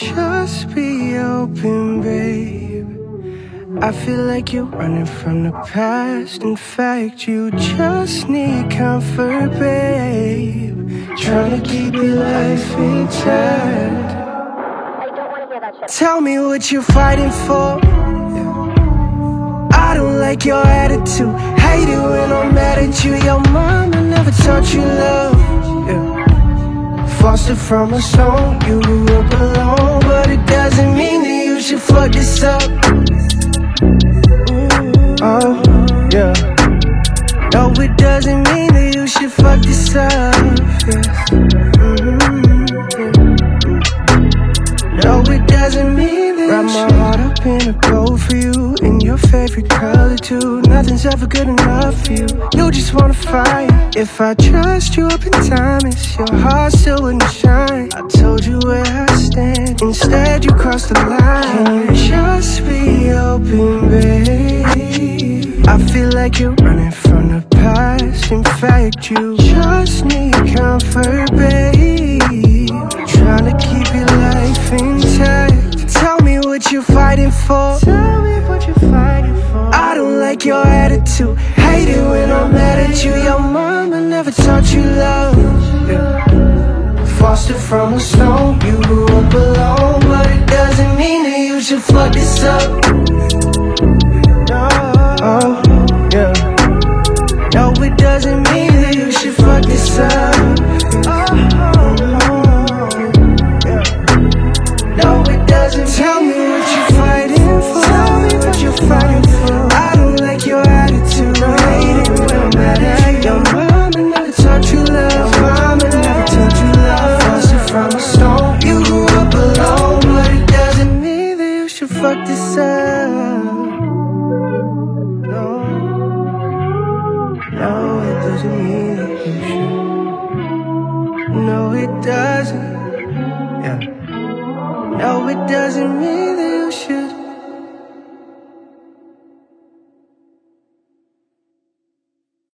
Just be open, babe. I feel like you're running from the past. In fact, you just need comfort, babe. Trying to keep your life intact. Tell me what you're fighting for. I don't like your attitude. Hate it when I'm mad at you. Your mama never taught you love. Fostered from a stone, you grew up alone. But it doesn't mean that you should fuck this up. Oh, yeah. No, it doesn't mean that you should fuck this up. No, it doesn't mean that. Wrap my heart up in a bow for you, in your favorite color too. Nothing's ever good enough for you. You just wanna fight. If I trust you up in time, it's your heart still wouldn't shine. I told you where I stand, instead you crossed the line. Can you just be open, babe? I feel like you're running from the past. In fact, you just need comfort, babe. Trying to keep your life intact. Tell me what you're fighting for. Tell me what you're fighting for. I don't like your attitude. Hate it when I'm mad at you. Your mama never taught you love. Fostered from a stone, you grew up alone. But it doesn't mean that you should fuck this up. Oh, yeah. No, it doesn't mean that you should fuck this up. No, it doesn't. Tell me what you're fighting for. Tell me what you're fighting for. I don't like your attitude. Hate it when I'm mad at you. Your mama never taught you love. Mama never taught you love. Fostered from a stone, you grew up alone. But it doesn't mean that you should fuck this up. No, no, it doesn't mean that you should. No, it doesn't. Yeah. No, it doesn't mean